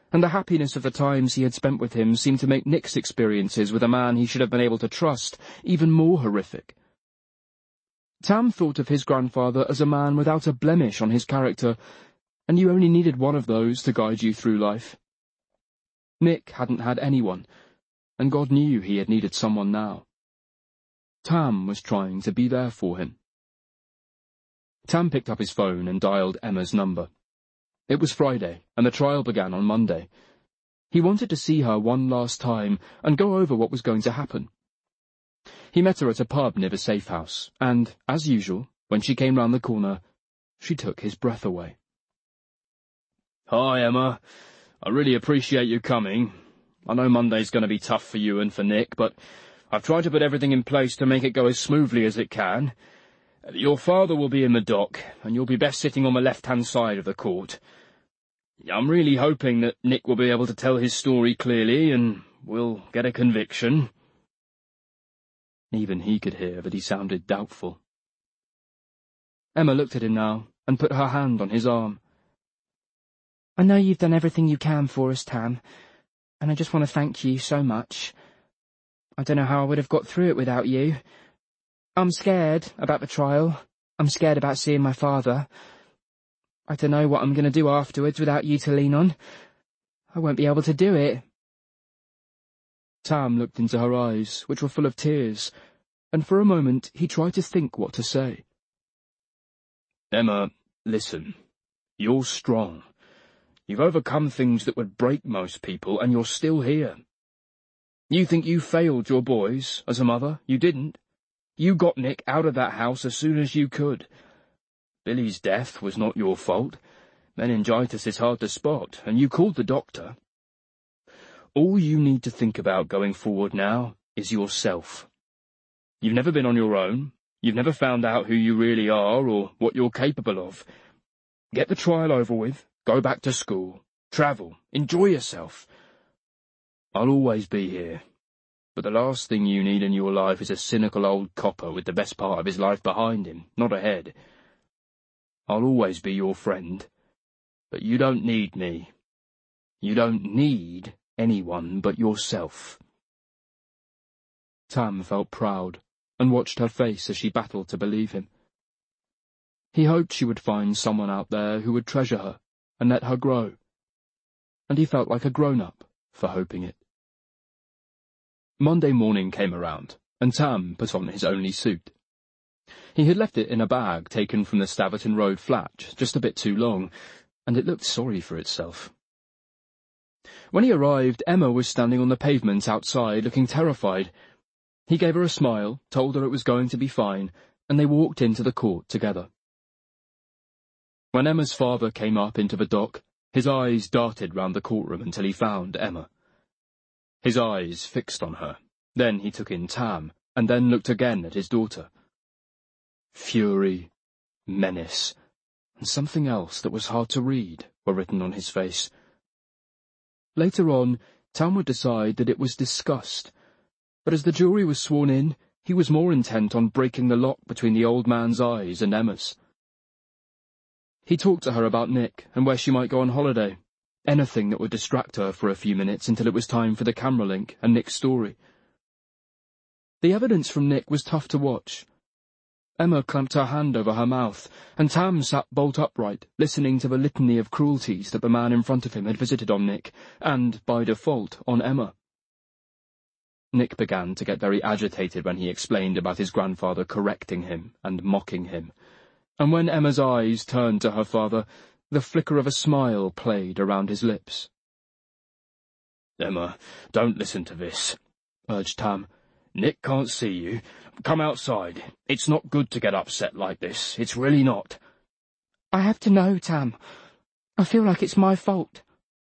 and the happiness of the times he had spent with him seemed to make Nick's experiences with a man he should have been able to trust even more horrific. Tam thought of his grandfather as a man without a blemish on his character, and you only needed one of those to guide you through life. Nick hadn't had anyone, and God knew he had needed someone now. Tam was trying to be there for him. Tam picked up his phone and dialed Emma's number. It was Friday, and the trial began on Monday. He wanted to see her one last time and go over what was going to happen. He met her at a pub near the safe house, and, as usual, when she came round the corner, she took his breath away. "Hi, Emma. I really appreciate you coming. I know Monday's going to be tough for you and for Nick, but I've tried to put everything in place to make it go as smoothly as it can. Your father will be in the dock, and you'll be best sitting on the left-hand side of the court. I'm really hoping that Nick will be able to tell his story clearly, and we'll get a conviction." Even he could hear that he sounded doubtful. Emma looked at him now and put her hand on his arm. "I know you've done everything you can for us, Tam, and I just want to thank you so much. I don't know how I would have got through it without you. I'm scared about the trial. I'm scared about seeing my father. I don't know what I'm going to do afterwards without you to lean on. I won't be able to do it." Tam looked into her eyes, which were full of tears, and for a moment he tried to think what to say. "Emma, listen. You're strong. You've overcome things that would break most people, and you're still here. You think you failed your boys as a mother? You didn't. You got Nick out of that house as soon as you could. Billy's death was not your fault. Meningitis is hard to spot, and you called the doctor. All you need to think about going forward now is yourself. You've never been on your own. You've never found out who you really are or what you're capable of. Get the trial over with, go back to school, travel, enjoy yourself. I'll always be here, but the last thing you need in your life is a cynical old copper with the best part of his life behind him, not ahead. I'll always be your friend, but you don't need me. You don't need anyone but yourself." Tam felt proud, and watched her face as she battled to believe him. He hoped she would find someone out there who would treasure her and let her grow, and he felt like a grown-up for hoping it. Monday morning came around, and Tam put on his only suit. He had left it in a bag taken from the Staverton Road flat, just a bit too long, and it looked sorry for itself. When he arrived, Emma was standing on the pavement outside, looking terrified. He gave her a smile, told her it was going to be fine, and they walked into the court together. When Emma's father came up into the dock, his eyes darted round the courtroom until he found Emma. His eyes fixed on her. Then he took in Tam, and then looked again at his daughter. Fury, menace, and something else that was hard to read were written on his face. Later on, Tam would decide that it was disgust, but as the jury was sworn in, he was more intent on breaking the lock between the old man's eyes and Emma's. He talked to her about Nick and where she might go on holiday, anything that would distract her for a few minutes until it was time for the camera link and Nick's story. The evidence from Nick was tough to watch. Emma clamped her hand over her mouth, and Tam sat bolt upright, listening to the litany of cruelties that the man in front of him had visited on Nick, and, by default, on Emma. Nick began to get very agitated when he explained about his grandfather correcting him and mocking him, and when Emma's eyes turned to her father, the flicker of a smile played around his lips. "Emma, don't listen to this," urged Tam. "Nick can't see you. Come outside. It's not good to get upset like this. It's really not." "I have to know, Tam. I feel like it's my fault."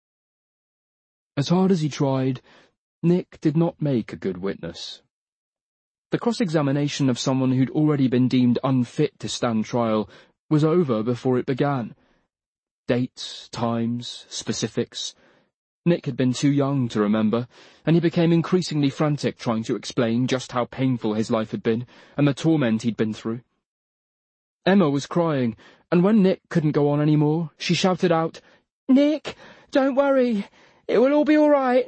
As hard as he tried, Nick did not make a good witness. The cross-examination of someone who'd already been deemed unfit to stand trial was over before it began. Dates, times, specifics. Nick had been too young to remember, and he became increasingly frantic trying to explain just how painful his life had been and the torment he'd been through. Emma was crying, and when Nick couldn't go on any more, she shouted out, "Nick, don't worry. It will all be all right.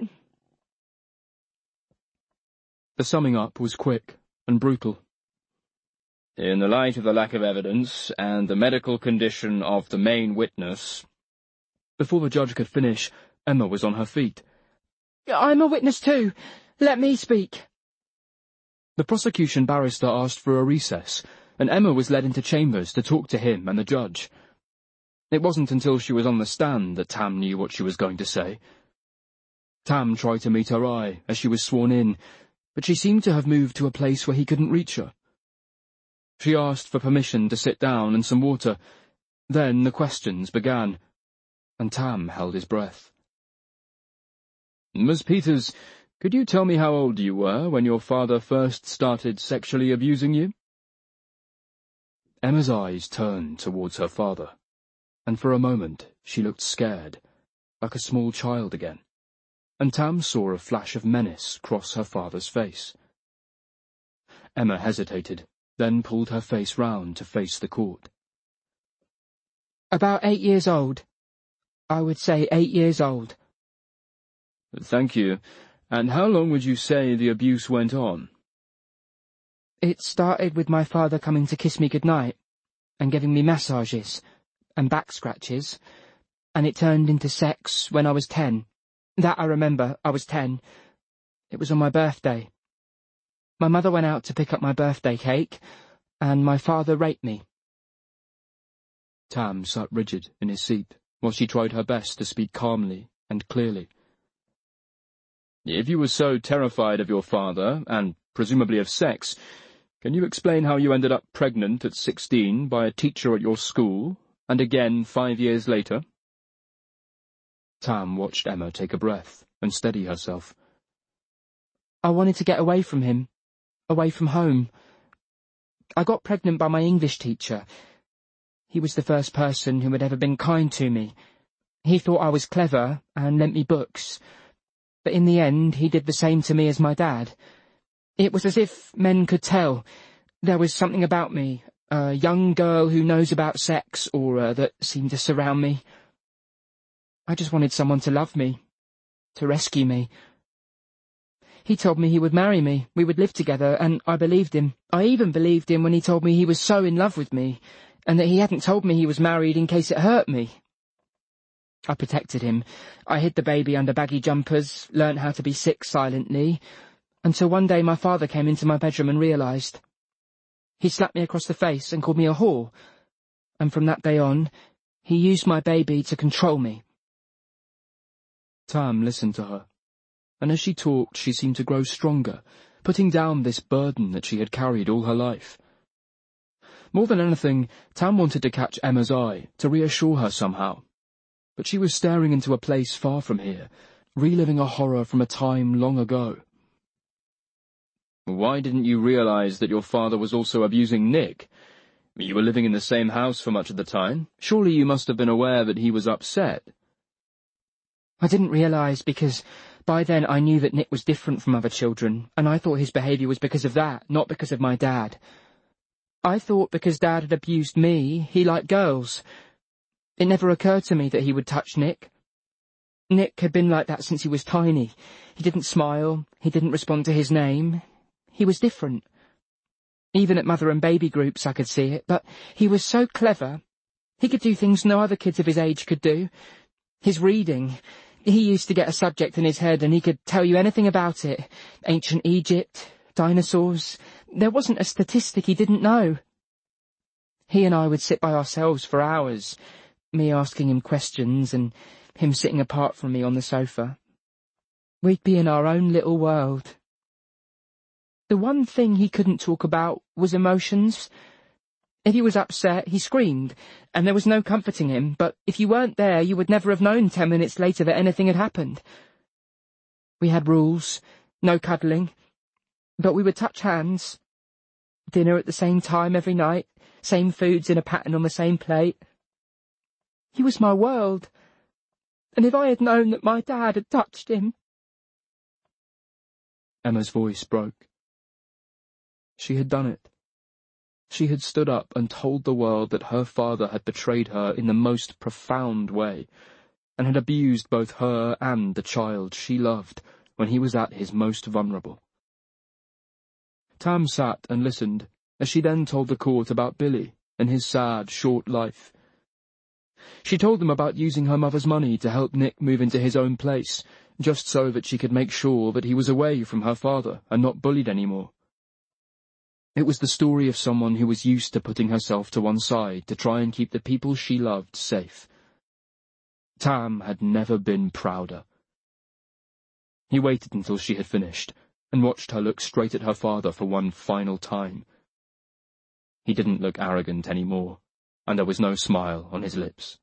The summing up was quick and brutal. In the light of the lack of evidence and the medical condition of the main witness... Before the judge could finish, Emma was on her feet. I'm a witness too. Let me speak. The prosecution barrister asked for a recess, and Emma was led into chambers to talk to him and the judge. It wasn't until she was on the stand that Tam knew what she was going to say. Tam tried to meet her eye as she was sworn in, but she seemed to have moved to a place where he couldn't reach her. She asked for permission to sit down and some water. Then the questions began, and Tam held his breath. Miss Peters, could you tell me how old you were when your father first started sexually abusing you? Emma's eyes turned towards her father, and for a moment she looked scared, like a small child again, and Tam saw a flash of menace cross her father's face. Emma hesitated, then pulled her face round to face the court. About 8 years old. I would say 8 years old. Thank you. And how long would you say the abuse went on? It started with my father coming to kiss me goodnight, and giving me massages, and back scratches, and it turned into sex when I was 10. That I remember, I was 10. It was on my birthday. My mother went out to pick up my birthday cake, and my father raped me. Tam sat rigid in his seat, while she tried her best to speak calmly and clearly. If you were so terrified of your father, and presumably of sex, can you explain how you ended up pregnant at 16 by a teacher at your school, and again 5 years later? Tam watched Emma take a breath and steady herself. I wanted to get away from him, away from home. I got pregnant by my English teacher. He was the first person who had ever been kind to me. He thought I was clever and lent me books. But in the end, he did the same to me as my dad. It was as if men could tell. There was something about me, a young girl who knows about sex aura that seemed to surround me. I just wanted someone to love me, to rescue me. He told me he would marry me, we would live together, and I believed him. I even believed him when he told me he was so in love with me, and that he hadn't told me he was married in case it hurt me. I protected him. I hid the baby under baggy jumpers, learnt how to be sick silently, until one day my father came into my bedroom and realised. He slapped me across the face and called me a whore, and from that day on, he used my baby to control me. Tam listened to her, and as she talked she seemed to grow stronger, putting down this burden that she had carried all her life. More than anything, Tam wanted to catch Emma's eye, to reassure her somehow. But she was staring into a place far from here, reliving a horror from a time long ago. Why didn't you realize that your father was also abusing Nick? You were living in the same house for much of the time. Surely you must have been aware that he was upset. I didn't realize because by then I knew that Nick was different from other children, and I thought his behaviour was because of that, not because of my dad. I thought because Dad had abused me, he liked girls. It never occurred to me that he would touch Nick. Nick had been like that since he was tiny. He didn't smile, he didn't respond to his name. He was different. Even at mother and baby groups I could see it, but he was so clever. He could do things no other kids of his age could do. His reading. He used to get a subject in his head and he could tell you anything about it. Ancient Egypt, dinosaurs. There wasn't a statistic he didn't know. He and I would sit by ourselves for hours, me asking him questions and him sitting apart from me on the sofa. We'd be in our own little world. The one thing he couldn't talk about was emotions. If he was upset, he screamed, and there was no comforting him, but if you weren't there, you would never have known 10 minutes later that anything had happened. We had rules, no cuddling, but we would touch hands. Dinner at the same time every night, same foods in a pattern on the same plate. He was my world, and if I had known that my dad had touched him... Emma's voice broke. She had done it. She had stood up and told the world that her father had betrayed her in the most profound way, and had abused both her and the child she loved when he was at his most vulnerable. Tam sat and listened as she then told the court about Billy and his sad, short life. She told them about using her mother's money to help Nick move into his own place, just so that she could make sure that he was away from her father and not bullied anymore. It was the story of someone who was used to putting herself to one side to try and keep the people she loved safe. Tam had never been prouder. He waited until she had finished and watched her look straight at her father for one final time. He didn't look arrogant anymore, and there was no smile on his lips.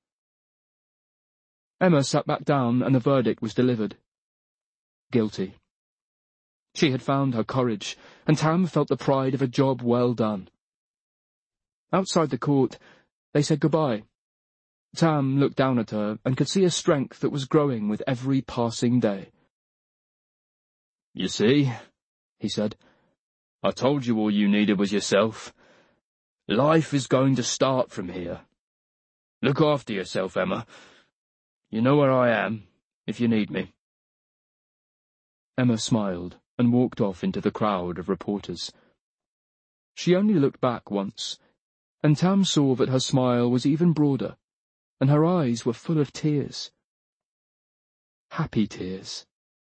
Emma sat back down and the verdict was delivered. Guilty. She had found her courage, and Tam felt the pride of a job well done. Outside the court, they said goodbye. Tam looked down at her and could see a strength that was growing with every passing day. "You see," he said, "I told you all you needed was yourself. Life is going to start from here. Look after yourself, Emma. You know where I am, if you need me." Emma smiled and walked off into the crowd of reporters. She only looked back once, and Tam saw that her smile was even broader, and her eyes were full of tears. Happy tears.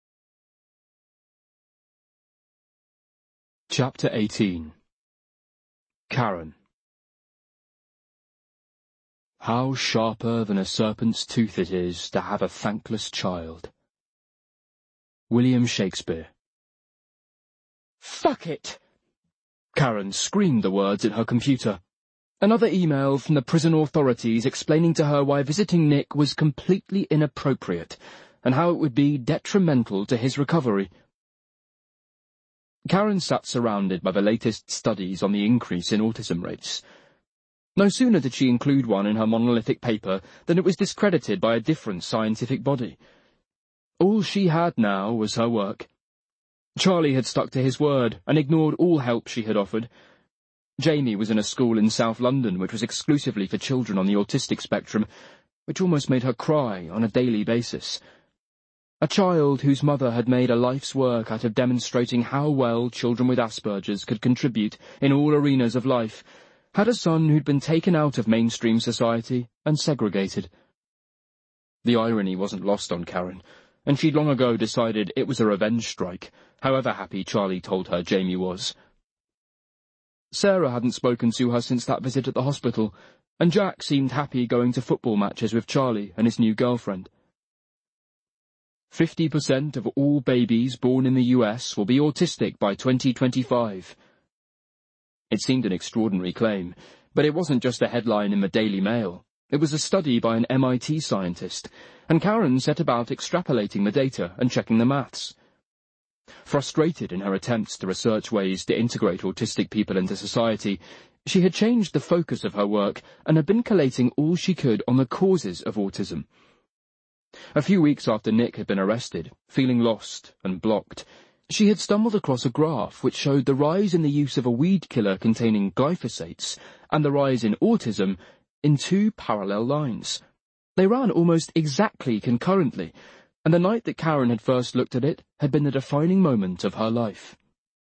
Chapter 18. Karen. How sharper than a serpent's tooth it is to have a thankless child. William Shakespeare. Fuck it! Karen screamed the words at her computer. Another email from the prison authorities explaining to her why visiting Nick was completely inappropriate, and how it would be detrimental to his recovery. Karen sat surrounded by the latest studies on the increase in autism rates. No sooner did she include one in her monolithic paper than it was discredited by a different scientific body. All she had now was her work. Charlie had stuck to his word and ignored all help she had offered. Jamie was in a school in South London which was exclusively for children on the autistic spectrum, which almost made her cry on a daily basis. A child whose mother had made a life's work out of demonstrating how well children with Asperger's could contribute in all arenas of life, had a son who'd been taken out of mainstream society and segregated. The irony wasn't lost on Karen, and she'd long ago decided it was a revenge strike, however happy Charlie told her Jamie was. Sarah hadn't spoken to her since that visit at the hospital, and Jack seemed happy going to football matches with Charlie and his new girlfriend. 50% of all babies born in the US will be autistic by 2025. It seemed an extraordinary claim, but it wasn't just a headline in the Daily Mail. It was a study by an MIT scientist, and Karen set about extrapolating the data and checking the maths. Frustrated in her attempts to research ways to integrate autistic people into society, she had changed the focus of her work and had been collating all she could on the causes of autism. A few weeks after Nick had been arrested, feeling lost and blocked, she had stumbled across a graph which showed the rise in the use of a weed killer containing glyphosates and the rise in autism in two parallel lines. They ran almost exactly concurrently, and the night that Karen had first looked at it had been the defining moment of her life.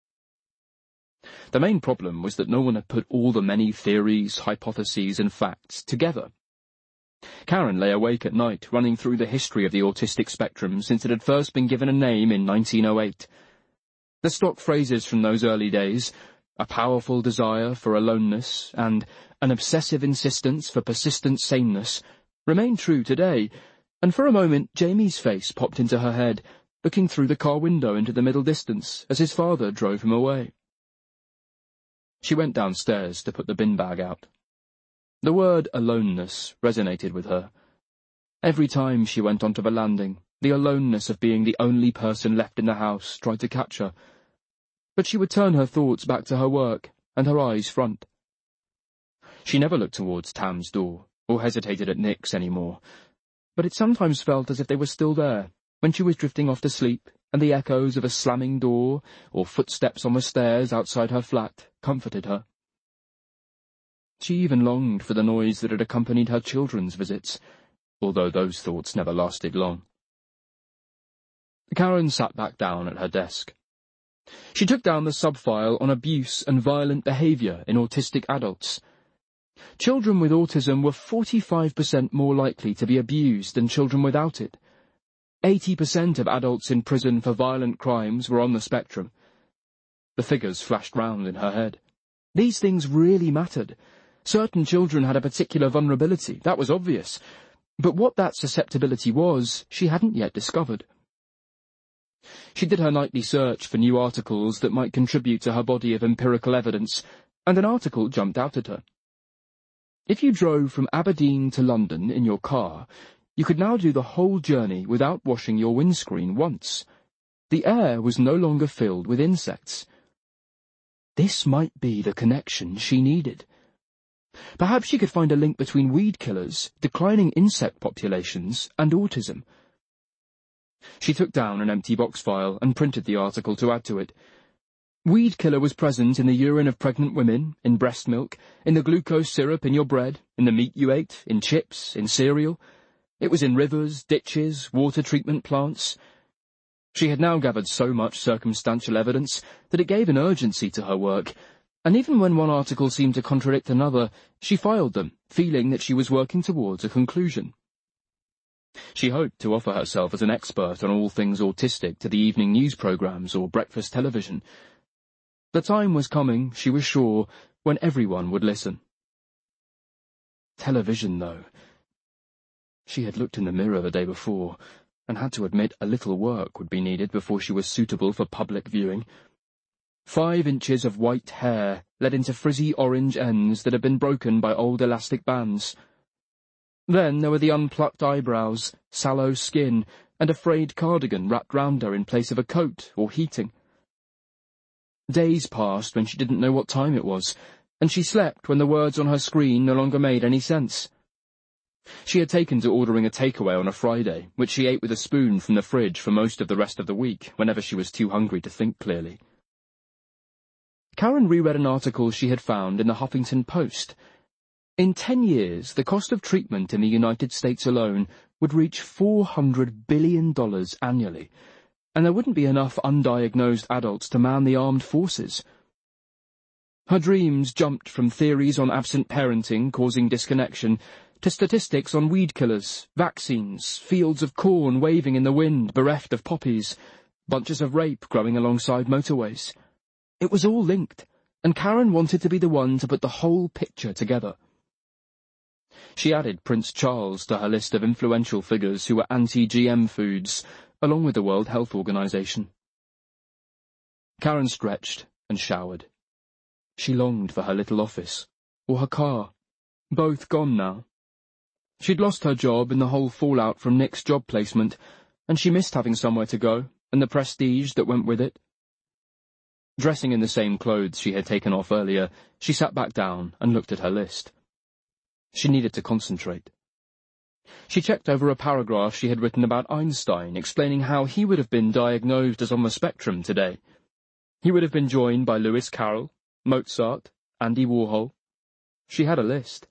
The main problem was that no one had put all the many theories, hypotheses, and facts together. Karen lay awake at night running through the history of the autistic spectrum since it had first been given a name in 1908. The stock phrases from those early days, a powerful desire for aloneness and an obsessive insistence for persistent sameness, remain true today, and for a moment Jamie's face popped into her head, looking through the car window into the middle distance as his father drove him away. She went downstairs to put the bin bag out. The word aloneness resonated with her. Every time she went onto the landing, the aloneness of being the only person left in the house tried to catch her. But she would turn her thoughts back to her work, and her eyes front. She never looked towards Tam's door, or hesitated at Nick's anymore, but it sometimes felt as if they were still there, when she was drifting off to sleep, and the echoes of a slamming door, or footsteps on the stairs outside her flat, comforted her. She even longed for the noise that had accompanied her children's visits, although those thoughts never lasted long. Karen sat back down at her desk. She took down the sub-file on abuse and violent behaviour in autistic adults. Children with autism were 45% more likely to be abused than children without it. 80% of adults in prison for violent crimes were on the spectrum. The figures flashed round in her head. These things really mattered. Certain children had a particular vulnerability, that was obvious. But what that susceptibility was, she hadn't yet discovered. She did her nightly search for new articles that might contribute to her body of empirical evidence, and an article jumped out at her. If you drove from Aberdeen to London in your car, you could now do the whole journey without washing your windscreen once. The air was no longer filled with insects. This might be the connection she needed. Perhaps she could find a link between weed killers, declining insect populations, and autism. She took down an empty box file and printed the article to add to it. Weed killer was present in the urine of pregnant women, in breast milk, in the glucose syrup in your bread, in the meat you ate, in chips, in cereal. It was in rivers, ditches, water treatment plants. She had now gathered so much circumstantial evidence that it gave an urgency to her work, and even when one article seemed to contradict another, she filed them, feeling that she was working towards a conclusion. She hoped to offer herself as an expert on all things autistic to the evening news programmes or breakfast television. The time was coming, she was sure, when everyone would listen. Television, though. She had looked in the mirror the day before, and had to admit a little work would be needed before she was suitable for public viewing. 5 inches of white hair led into frizzy orange ends that had been broken by old elastic bands. Then there were the unplucked eyebrows, sallow skin, and a frayed cardigan wrapped round her in place of a coat or heating. Days passed when she didn't know what time it was, and she slept when the words on her screen no longer made any sense. She had taken to ordering a takeaway on a Friday, which she ate with a spoon from the fridge for most of the rest of the week, whenever she was too hungry to think clearly. Karen reread an article she had found in the Huffington Post. In 10 years, the cost of treatment in the United States alone would reach $400 billion annually, and there wouldn't be enough undiagnosed adults to man the armed forces. Her dreams jumped from theories on absent parenting causing disconnection to statistics on weed killers, vaccines, fields of corn waving in the wind bereft of poppies, bunches of rape growing alongside motorways. It was all linked, and Karen wanted to be the one to put the whole picture together. She added Prince Charles to her list of influential figures who were anti-GM foods, along with the World Health Organization. Karen stretched and showered. She longed for her little office, or her car, both gone now. She'd lost her job in the whole fallout from Nick's job placement, and she missed having somewhere to go, and the prestige that went with it. Dressing in the same clothes she had taken off earlier, she sat back down and looked at her list. She needed to concentrate. She checked over a paragraph she had written about Einstein, explaining how he would have been diagnosed as on the spectrum today. He would have been joined by Lewis Carroll, Mozart, Andy Warhol. She had a list.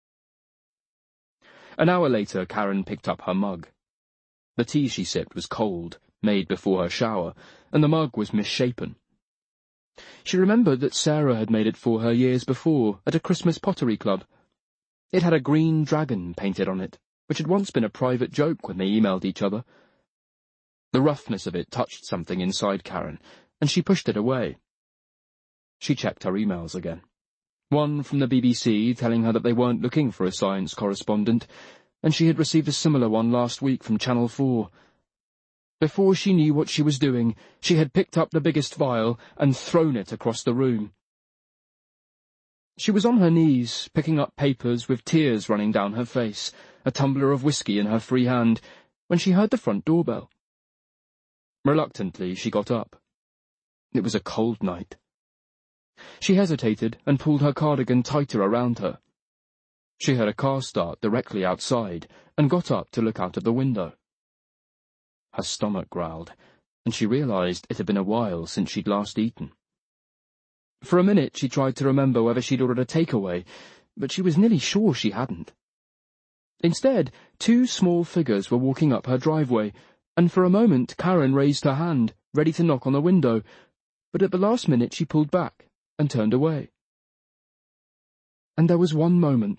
An hour later, Karen picked up her mug. The tea she sipped was cold, made before her shower, and the mug was misshapen. She remembered that Sarah had made it for her years before, at a Christmas pottery club. It had a green dragon painted on it, which had once been a private joke when they emailed each other. The roughness of it touched something inside Karen, and she pushed it away. She checked her emails again. One from the BBC telling her that they weren't looking for a science correspondent, and she had received a similar one last week from Channel 4. Before she knew what she was doing, she had picked up the biggest file and thrown it across the room. She was on her knees, picking up papers with tears running down her face, a tumbler of whiskey in her free hand, when she heard the front doorbell. Reluctantly, she got up. It was a cold night. She hesitated and pulled her cardigan tighter around her. She heard a car start directly outside and got up to look out of the window. Her stomach growled, and she realized it had been a while since she'd last eaten. For a minute she tried to remember whether she'd ordered a takeaway, but she was nearly sure she hadn't. Instead, two small figures were walking up her driveway, and for a moment Karen raised her hand, ready to knock on the window, but at the last minute she pulled back and turned away. And there was one moment